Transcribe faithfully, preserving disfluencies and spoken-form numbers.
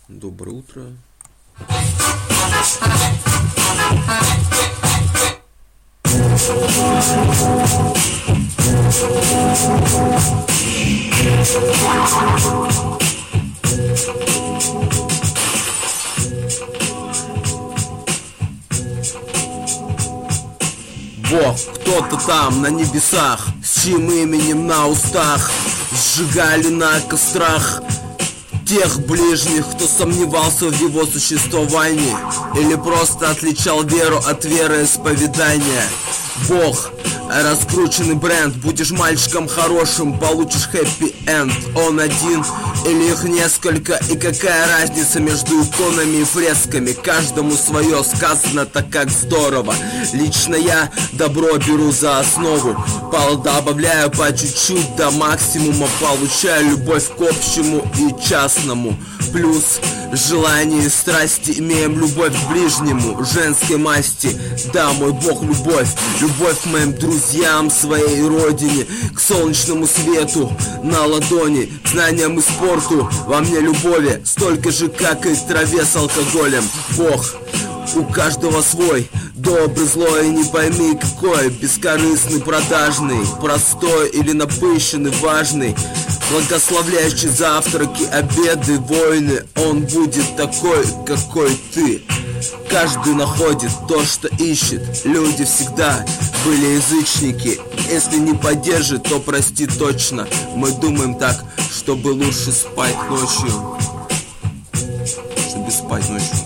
Доброе утро. Бог, кто-то там на небесах, с чьим именем на устах сжигали на кострах тех ближних, кто сомневался в его существовании или просто отличал веру от вероисповедания. Бог, раскрученный бренд, будешь мальчиком хорошим, получишь хэппи-энд. Он один или их несколько, и какая разница между иконами и фресками? Каждому свое, сказано так как здорово. Лично я добро беру за основу, добавляю по чуть-чуть до максимума, получаю любовь к общему и частному. Плюс желание и страсти, имеем любовь к ближнему, женской масти. Да, мой Бог любовь, любовь к моим друзьям, своей родине, к солнечному свету на ладони, к знаниям и спорту. Во мне любови столько же, как и к траве с алкоголем. Бог, у каждого свой, добрый, злой, не пойми какой, бескорыстный, продажный, простой или напыщенный, важный, благословляющий завтраки, обеды, войны. Он будет такой, какой ты. Каждый находит то, что ищет. Люди всегда были язычники. Если не поддержит, то прости точно. Мы думаем так, чтобы лучше спать ночью, чтобы спать ночью.